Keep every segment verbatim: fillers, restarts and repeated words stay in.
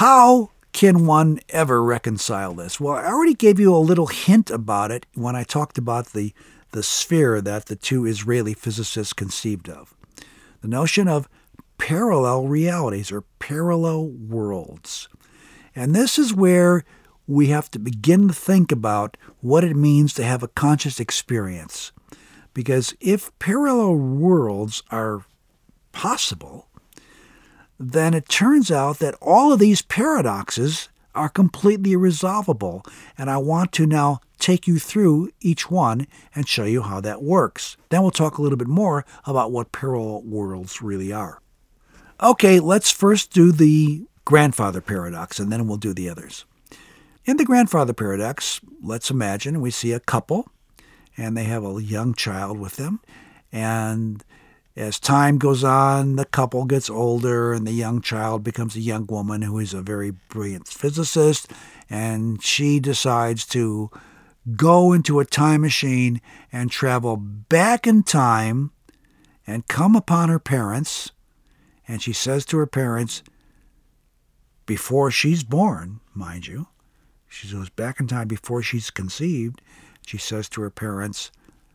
How can one ever reconcile this? Well, I already gave you a little hint about it when I talked about the, the sphere that the two Israeli physicists conceived of. The notion of parallel realities or parallel worlds. And this is where we have to begin to think about what it means to have a conscious experience. Because if parallel worlds are possible, then it turns out that all of these paradoxes are completely resolvable. And I want to now take you through each one and show you how that works. Then we'll talk a little bit more about what parallel worlds really are. Okay, let's first do the grandfather paradox, and then we'll do the others. In the grandfather paradox, let's imagine we see a couple, and they have a young child with them. And as time goes on, the couple gets older, and the young child becomes a young woman who is a very brilliant physicist, and she decides to go into a time machine and travel back in time and come upon her parents. And she says to her parents, before she's born, mind you, she goes back in time before she's conceived, she says to her parents,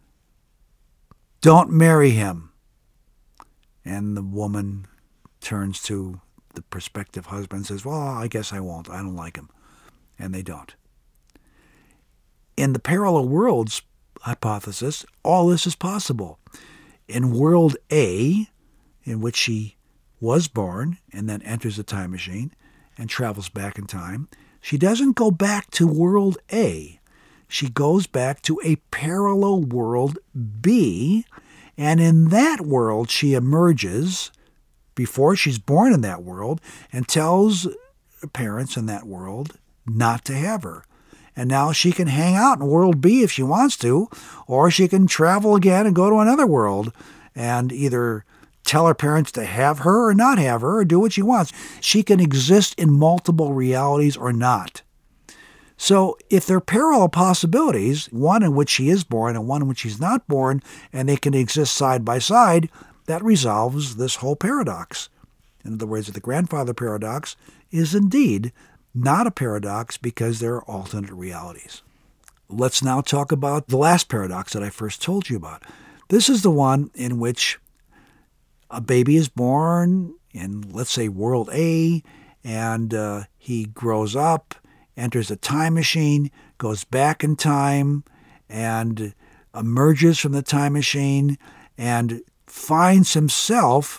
don't marry him. And the woman turns to the prospective husband and says, well, I guess I won't. I don't like him. And they don't. In the parallel worlds hypothesis, all this is possible. In world A, in which she was born and then enters a time machine and travels back in time, she doesn't go back to world A. She goes back to a parallel world B, and in that world she emerges before she's born in that world and tells her parents in that world not to have her. And now she can hang out in world B if she wants to, or she can travel again and go to another world and either tell her parents to have her or not have her or do what she wants. She can exist in multiple realities or not. So if there are parallel possibilities, one in which she is born and one in which she's not born, and they can exist side by side, that resolves this whole paradox. In other words, the grandfather paradox is indeed not a paradox because there are alternate realities. Let's now talk about the last paradox that I first told you about. This is the one in which a baby is born in, let's say, world A, and uh, he grows up, enters a time machine, goes back in time, and emerges from the time machine, and finds himself,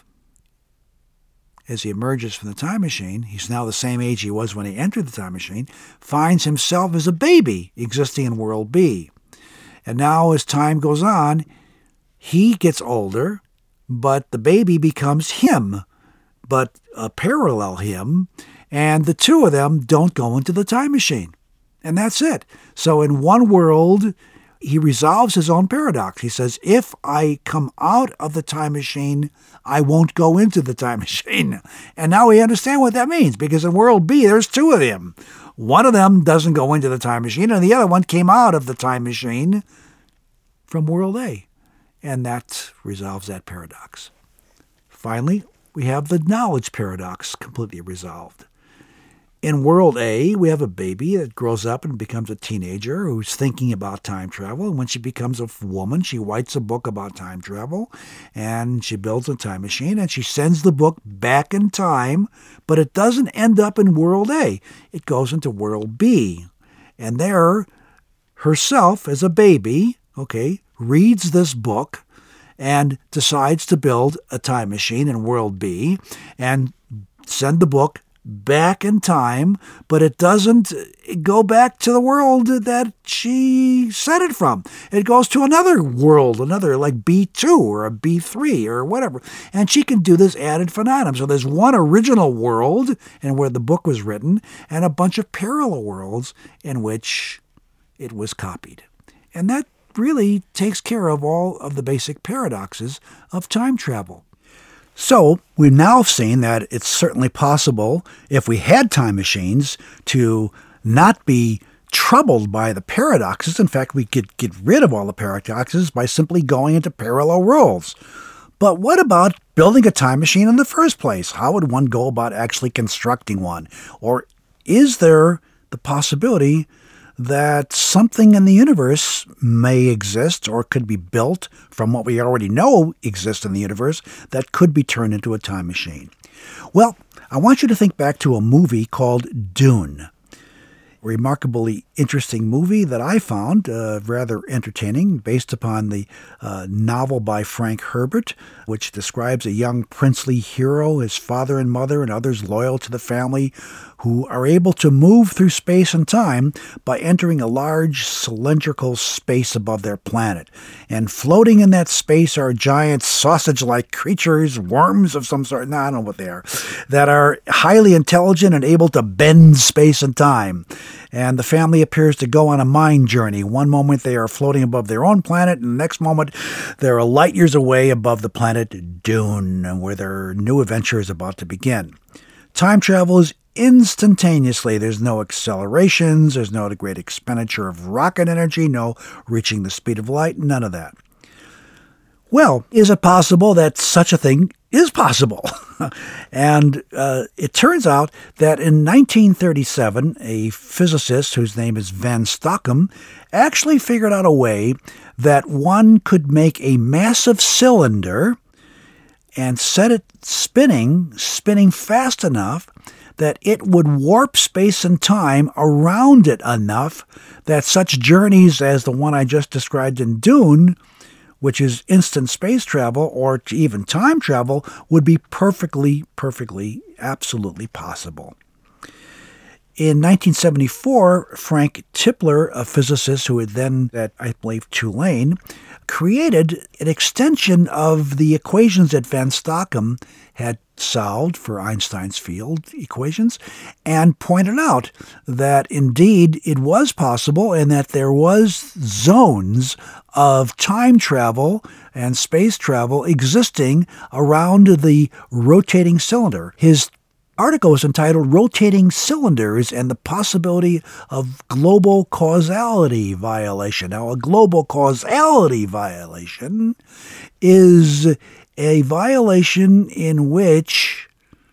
as he emerges from the time machine, he's now the same age he was when he entered the time machine, finds himself as a baby existing in world B. And now as time goes on, he gets older, but the baby becomes him, but a parallel him, and the two of them don't go into the time machine. And that's it. So in one world, he resolves his own paradox. He says, if I come out of the time machine, I won't go into the time machine. And now we understand what that means, because in world B, there's two of them. One of them doesn't go into the time machine, and the other one came out of the time machine from world A. And that resolves that paradox. Finally, we have the knowledge paradox completely resolved. In world A, we have a baby that grows up and becomes a teenager who's thinking about time travel. And when she becomes a woman, she writes a book about time travel, and she builds a time machine, and she sends the book back in time, but it doesn't end up in world A. It goes into world B. And there, herself as a baby, okay, reads this book and decides to build a time machine in world B and send the book back in time, but it doesn't go back to the world that she sent it from. It goes to another world, another like B two or a B three or whatever. And she can do this ad infinitum. So there's one original world and where the book was written, and a bunch of parallel worlds in which it was copied. And that really takes care of all of the basic paradoxes of time travel. So we've now seen that it's certainly possible, if we had time machines, to not be troubled by the paradoxes. In fact, we could get rid of all the paradoxes by simply going into parallel worlds. But what about building a time machine in the first place? How would one go about actually constructing one? Or is there the possibility that something in the universe may exist or could be built from what we already know exists in the universe that could be turned into a time machine? Well, I want you to think back to a movie called Dune. A remarkably interesting movie that I found uh, rather entertaining, based upon the uh, novel by Frank Herbert, which describes a young princely hero, his father and mother, and others loyal to the family, who are able to move through space and time by entering a large cylindrical space above their planet. And floating in that space are giant sausage-like creatures, worms of some sort, no, I don't know what they are, that are highly intelligent and able to bend space and time. And the family appears to go on a mind journey. One moment they are floating above their own planet, and the next moment they're light years away above the planet Dune, where their new adventure is about to begin. Time travel is instantaneously. There's no accelerations, there's no great expenditure of rocket energy, no reaching the speed of light, none of that. Well, is it possible that such a thing is possible? and uh, it turns out that in nineteen thirty-seven, a physicist whose name is Van Stockham actually figured out a way that one could make a massive cylinder and set it spinning, spinning fast enough that it would warp space and time around it enough that such journeys as the one I just described in Dune, which is instant space travel or even time travel, would be perfectly, perfectly, absolutely possible. In nineteen seventy-four, Frank Tipler, a physicist who had then at, I believe, Tulane, created an extension of the equations that Van Stockham had solved for Einstein's field equations, and pointed out that indeed it was possible and that there was zones of time travel and space travel existing around the rotating cylinder. His article is entitled Rotating Cylinders and the Possibility of Global Causality Violation. Now, a global causality violation is a violation in which,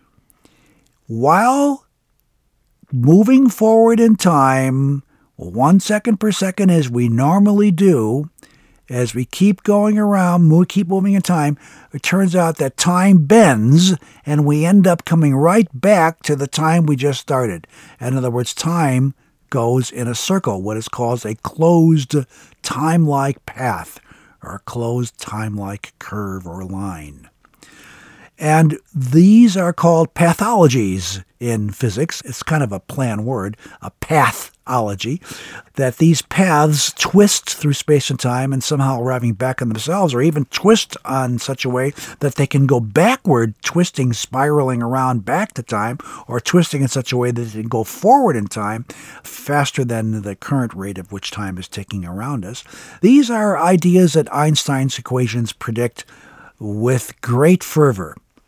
while moving forward in time, one second per second as we normally do, as we keep going around, we keep moving in time, it turns out that time bends and we end up coming right back to the time we just started. In other words, time goes in a circle, what is called a closed time-like path or a closed time-like curve or line. And these are called pathologies in physics. It's kind of a planned word, a pathology, that these paths twist through space and time and somehow arriving back on themselves, or even twist on such a way that they can go backward, twisting, spiraling around back to time, or twisting in such a way that they can go forward in time faster than the current rate of which time is ticking around us. These are ideas that Einstein's equations predict with great fervor.